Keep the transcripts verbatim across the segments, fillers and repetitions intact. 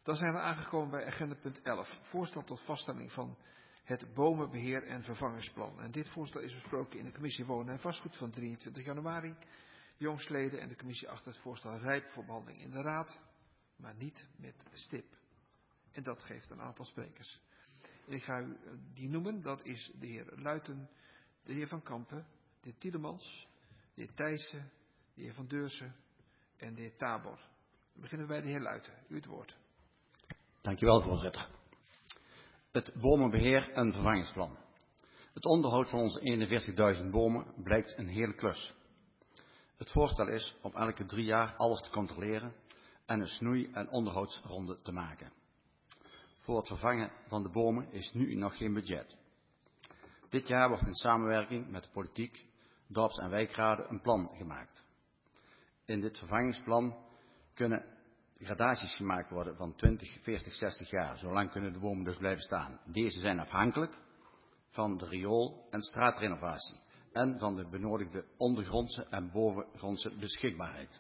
Dan zijn we aangekomen bij agenda punt elf. Voorstel tot vaststelling van het bomenbeheer en vervangingsplan. En dit voorstel is besproken in de commissie Wonen en Vastgoed van drieëntwintig januari. Jongstleden en de commissie acht het voorstel rijp voor behandeling in de raad, maar niet met stip. En dat geeft een aantal sprekers. En ik ga u die noemen. Dat is de heer Luiten, de heer Van Kampen, de heer Tielemans, de heer Thijssen, de heer Van Deursen en de heer Tabor. Dan beginnen we bij de heer Luiten. U het woord. Dankjewel, voorzitter. Het bomenbeheer en vervangingsplan. Het onderhoud van onze eenenveertigduizend bomen blijkt een hele klus. Het voorstel is om elke drie jaar alles te controleren en een snoei- en onderhoudsronde te maken. Voor het vervangen van de bomen is nu nog geen budget. Dit jaar wordt in samenwerking met de politiek, dorps- en wijkraden een plan gemaakt. In dit vervangingsplan kunnen gradaties gemaakt worden van twintig, veertig, zestig jaar. Zolang kunnen de bomen dus blijven staan. Deze zijn afhankelijk van de riool- en straatrenovatie en van de benodigde ondergrondse en bovengrondse beschikbaarheid.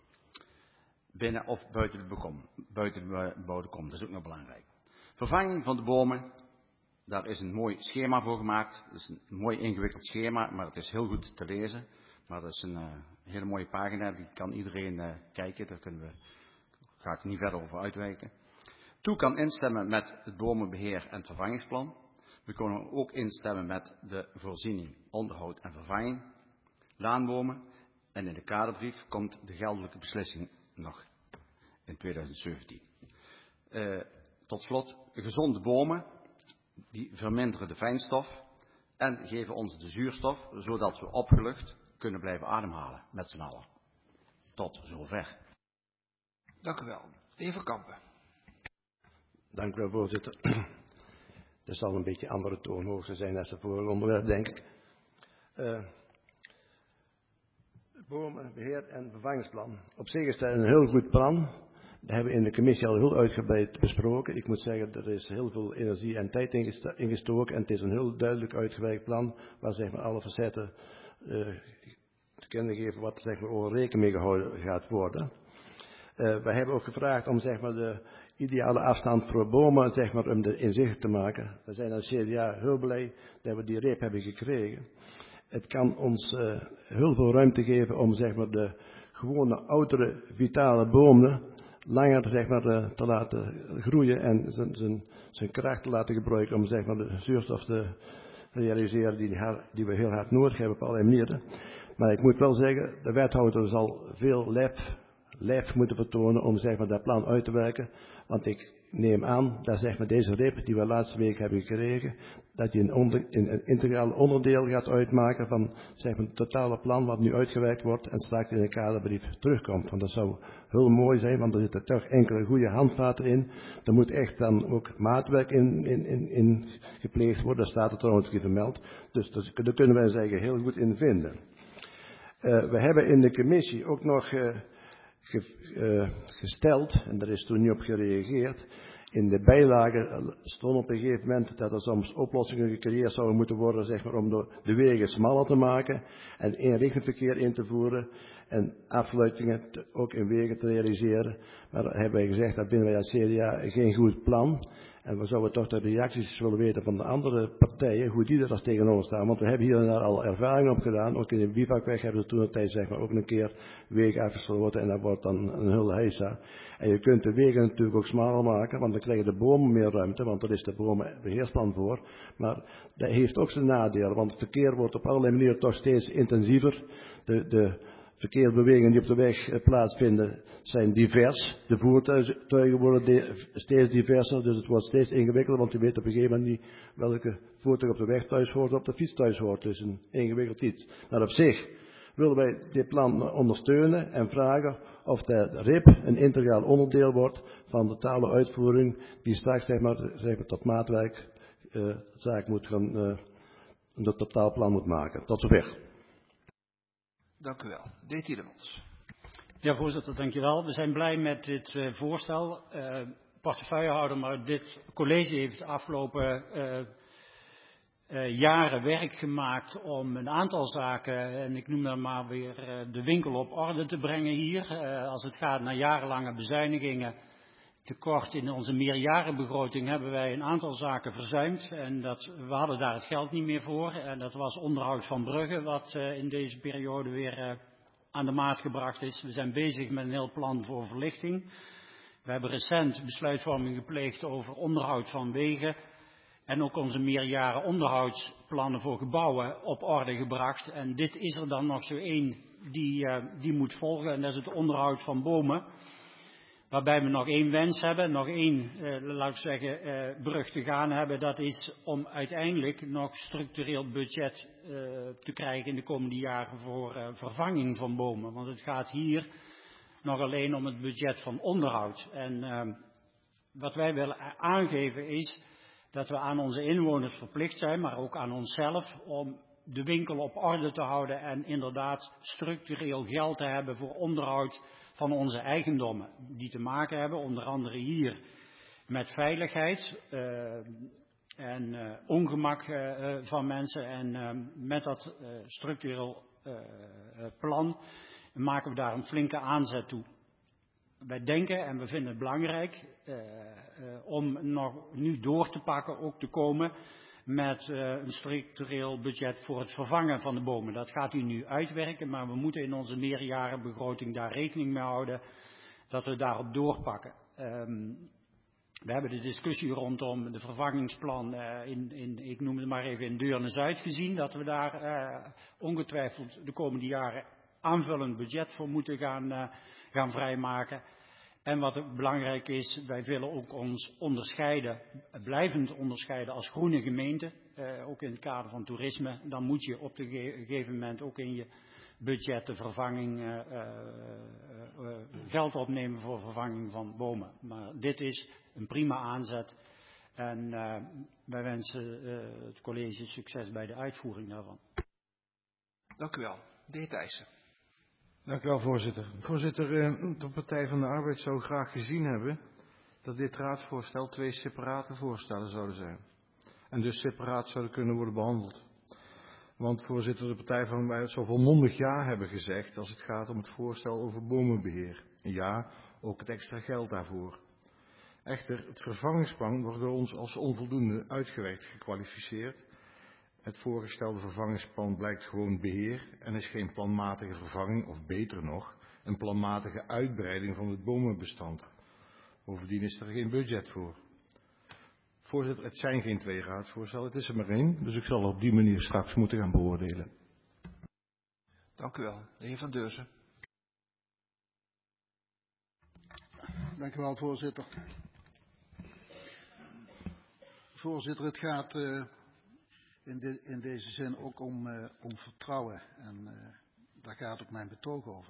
Binnen of buiten de, bekom, buiten de bebouwde kom, dat is ook nog belangrijk. Vervanging van de bomen, daar is een mooi schema voor gemaakt. Het is een mooi ingewikkeld schema, maar het is heel goed te lezen. Maar dat is een uh, hele mooie pagina, die kan iedereen uh, kijken. Daar kunnen we, ga ik niet verder over uitwijken. Toe kan instemmen met het bomenbeheer en het vervangingsplan. We kunnen ook instemmen met de voorziening, onderhoud en vervanging, laanbomen. En in de kaderbrief komt de geldelijke beslissing nog in tweeduizend zeventien. Uh, tot slot, gezonde bomen, die verminderen de fijnstof en geven ons de zuurstof, zodat we opgelucht kunnen blijven ademhalen met z'n allen. Tot zover. Dank u wel. De heer Van Kampen. Dank u wel, voorzitter. Er zal een beetje andere toonhoogte zijn als het vorige onderwerp, denk ik. Uh, bomenbeheer en vervangingsplan. Op zich is dat een heel goed plan. Dat hebben we in de commissie al heel uitgebreid besproken. Ik moet zeggen, er is heel veel energie en tijd ingestoken. En het is een heel duidelijk uitgewerkt plan, waar zeg maar alle facetten uh, te kennen geven wat zeg maar over rekening mee gehouden gaat worden. Uh, wij hebben ook gevraagd om zeg maar de ideale afstand voor bomen zeg maar, om de inzicht te maken. We zijn als C D A heel blij dat we die reep hebben gekregen. Het kan ons uh, heel veel ruimte geven om zeg maar, de gewone oudere vitale bomen langer zeg maar, uh, te laten groeien en zijn, zijn, zijn kracht te laten gebruiken om zeg maar, de zuurstof te realiseren die, die we heel hard nodig hebben op allerlei manieren. Maar ik moet wel zeggen, de wethouder zal veel lef lef moeten vertonen om zeg maar, dat plan uit te werken. Want ik neem aan dat zeg maar, deze rip die we laatste week hebben gekregen, dat die een, onder, een integraal onderdeel gaat uitmaken van zeg maar, het totale plan wat nu uitgewerkt wordt en straks in de kaderbrief terugkomt. Want dat zou heel mooi zijn, want er zitten toch enkele goede handvaten in. Er moet echt dan ook maatwerk in, in, in, in gepleegd worden, daar staat het trouwens niet vermeld. Dus daar kunnen wij zeggen heel goed in vinden. Uh, we hebben in de commissie ook nog uh, ge, uh, gesteld, en daar is toen niet op gereageerd, in de bijlage stond op een gegeven moment dat er soms oplossingen gecreëerd zouden moeten worden, zeg maar, om de, de wegen smaller te maken en eenrichtingsverkeer in te voeren en afsluitingen te, ook in wegen te realiseren. Maar daar hebben wij gezegd, dat vinden wij als C D A geen goed plan. En we zouden toch de reacties willen weten van de andere partijen, hoe die er als tegenover staan. Want we hebben hier en daar al ervaring op gedaan. Ook in de Bivakweg hebben ze toen een tijd zeg maar, ook een keer wegen afgesloten en dat wordt dan een hele heisa. En je kunt de wegen natuurlijk ook smaller maken, want dan krijgen de bomen meer ruimte, want daar is de bomenbeheersplan voor. Maar dat heeft ook zijn nadelen, want het verkeer wordt op allerlei manieren toch steeds intensiever. De, de verkeersbewegingen die op de weg plaatsvinden zijn divers. De voertuigen worden steeds diverser, dus het wordt steeds ingewikkelder, want je weet op een gegeven moment niet welke voertuig op de weg thuis hoort of op de fiets thuis hoort. Dus een ingewikkeld iets. Maar op zich willen wij dit plan ondersteunen en vragen of de R I P een integraal onderdeel wordt van de totale uitvoering die straks zeg maar, zeg maar tot maatwerk uh, zaak moet gaan, uh, een totaalplan moet maken. Tot zover. Dank u wel. De heer Tielemans. Ja, voorzitter, dank je wel. We zijn blij met dit uh, voorstel. Uh, portefeuillehouder, maar dit college heeft de afgelopen uh, uh, jaren werk gemaakt om een aantal zaken, en ik noem dan maar weer uh, de winkel op orde te brengen hier. Uh, als het gaat naar jarenlange bezuinigingen, tekort in onze meerjarenbegroting hebben wij een aantal zaken verzuimd. En dat, we hadden daar het geld niet meer voor. En dat was onderhoud van bruggen, wat uh, in deze periode weer uh, aan de maat gebracht is. We zijn bezig met een heel plan voor verlichting. We hebben recent besluitvorming gepleegd over onderhoud van wegen. En ook onze meerjaren onderhoudsplannen voor gebouwen op orde gebracht. En dit is er dan nog zo één die, uh, die moet volgen. En dat is het onderhoud van bomen. Waarbij we nog één wens hebben, nog één, uh, laat ik zeggen, uh, brug te gaan hebben. Dat is om uiteindelijk nog structureel budget uh, te krijgen in de komende jaren voor uh, vervanging van bomen. Want het gaat hier nog alleen om het budget van onderhoud. En uh, wat wij willen aangeven is dat we aan onze inwoners verplicht zijn, maar ook aan onszelf, om de winkel op orde te houden en inderdaad structureel geld te hebben voor onderhoud van onze eigendommen. Die te maken hebben, onder andere hier, met veiligheid uh, en uh, ongemak uh, van mensen. En uh, met dat uh, structureel uh, plan maken we daar een flinke aanzet toe. Wij denken en we vinden het belangrijk uh, uh, om nog nu door te pakken, ook te komen met uh, een structureel budget voor het vervangen van de bomen. Dat gaat u nu uitwerken, maar we moeten in onze meerjarenbegroting daar rekening mee houden dat we daarop doorpakken. Um, we hebben de discussie rondom de vervangingsplan uh, in, in, ik noem het maar even in Deurne-Zuid gezien, dat we daar uh, ongetwijfeld de komende jaren aanvullend budget voor moeten gaan, uh, gaan vrijmaken. En wat belangrijk is, wij willen ook ons onderscheiden, blijvend onderscheiden als groene gemeente, uh, ook in het kader van toerisme. Dan moet je op een gegeven moment ook in je budget de vervanging, uh, uh, uh, geld opnemen voor vervanging van bomen. Maar dit is een prima aanzet en uh, wij wensen uh, het college succes bij de uitvoering daarvan. Dank u wel. De heer Thijssen. Dank u wel, voorzitter. Voorzitter, de Partij van de Arbeid zou graag gezien hebben dat dit raadsvoorstel twee separate voorstellen zouden zijn. En dus separaat zouden kunnen worden behandeld. Want, voorzitter, de Partij van de Arbeid zou volmondig ja hebben gezegd als het gaat om het voorstel over bomenbeheer. En ja, ook het extra geld daarvoor. Echter, het vervangingsplan wordt door ons als onvoldoende uitgewerkt gekwalificeerd. Het voorgestelde vervangingsplan blijkt gewoon beheer en is geen planmatige vervanging, of beter nog, een planmatige uitbreiding van het bomenbestand. Bovendien is er geen budget voor. Voorzitter, het zijn geen twee raadsvoorstellen, het is er maar één, dus ik zal op die manier straks moeten gaan beoordelen. Dank u wel. De heer Van Deurzen. Dank u wel, voorzitter. Voorzitter, het gaat uh, in, de, in deze zin ook om, uh, om vertrouwen. En uh, daar gaat ook mijn betoog over.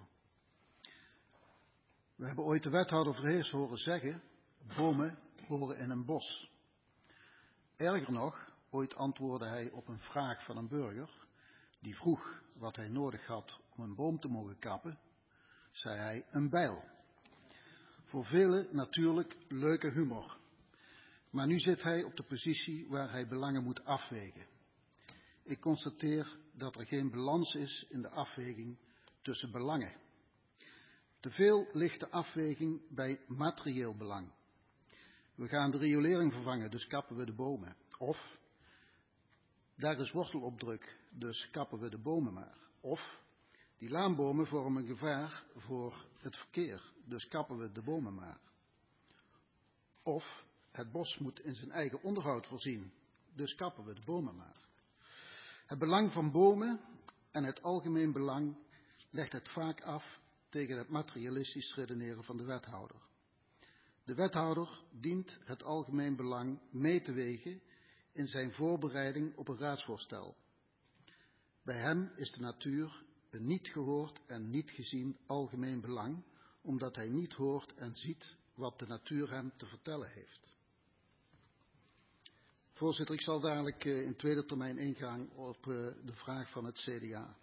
We hebben ooit de wethouder Verhees horen zeggen, bomen horen in een bos. Erger nog, ooit antwoordde hij op een vraag van een burger, die vroeg wat hij nodig had om een boom te mogen kappen, zei hij een bijl. Voor velen natuurlijk leuke humor. Maar nu zit hij op de positie waar hij belangen moet afwegen. Ik constateer dat er geen balans is in de afweging tussen belangen. Te veel ligt de afweging bij materieel belang. We gaan de riolering vervangen, dus kappen we de bomen. Of, daar is wortelopdruk, dus kappen we de bomen maar. Of, die laanbomen vormen een gevaar voor het verkeer, dus kappen we de bomen maar. Of, het bos moet in zijn eigen onderhoud voorzien, dus kappen we de bomen maar. Het belang van bomen en het algemeen belang legt het vaak af tegen het materialistisch redeneren van de wethouder. De wethouder dient het algemeen belang mee te wegen in zijn voorbereiding op een raadsvoorstel. Bij hem is de natuur een niet gehoord en niet gezien algemeen belang, omdat hij niet hoort en ziet wat de natuur hem te vertellen heeft. Voorzitter, ik zal dadelijk in tweede termijn ingaan op de vraag van het C D A.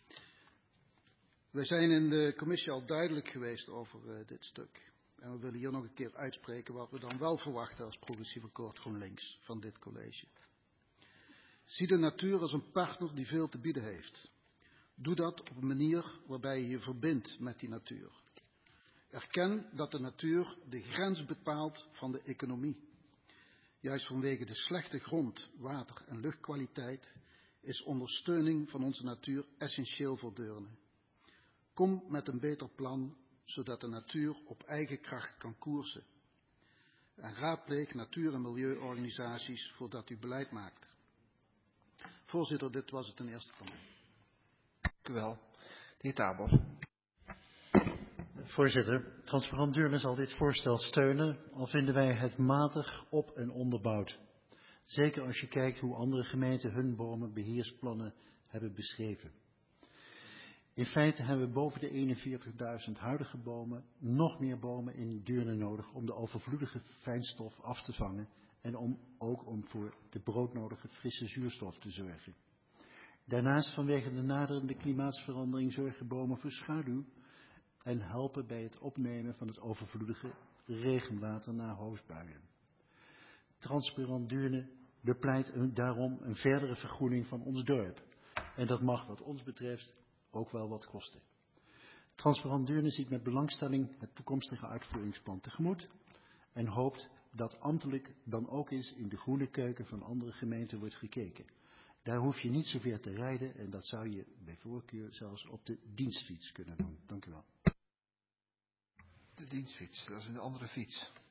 Wij zijn in de commissie al duidelijk geweest over dit stuk. En we willen hier nog een keer uitspreken wat we dan wel verwachten als progressief akkoord GroenLinks van dit college. Zie de natuur als een partner die veel te bieden heeft. Doe dat op een manier waarbij je je verbindt met die natuur. Erken dat de natuur de grens bepaalt van de economie. Juist vanwege de slechte grond-, water- en luchtkwaliteit is ondersteuning van onze natuur essentieel voor Deurne. Kom met een beter plan, zodat de natuur op eigen kracht kan koersen. En raadpleeg natuur- en milieuorganisaties voordat u beleid maakt. Voorzitter, dit was het ten eerste van mij. Dank u wel. De heer Tabor. Voorzitter, Transparant Deurne zal dit voorstel steunen, al vinden wij het matig op- en onderbouwd. Zeker als je kijkt hoe andere gemeenten hun bomenbeheersplannen hebben beschreven. In feite hebben we boven de eenenveertigduizend huidige bomen nog meer bomen in Deurne nodig om de overvloedige fijnstof af te vangen en om, ook om voor de broodnodige frisse zuurstof te zorgen. Daarnaast vanwege de naderende klimaatsverandering zorgen bomen voor schaduw en helpen bij het opnemen van het overvloedige regenwater na hoosbuien. Transparant Deurne bepleit een, daarom een verdere vergroening van ons dorp. En dat mag wat ons betreft ook wel wat kosten. Transparant Deurne ziet met belangstelling het toekomstige uitvoeringsplan tegemoet en hoopt dat ambtelijk dan ook eens in de groene keuken van andere gemeenten wordt gekeken. Daar hoef je niet zoveel te rijden en dat zou je bij voorkeur zelfs op de dienstfiets kunnen doen. Dank u wel. De dienstfiets, dat is een andere fiets.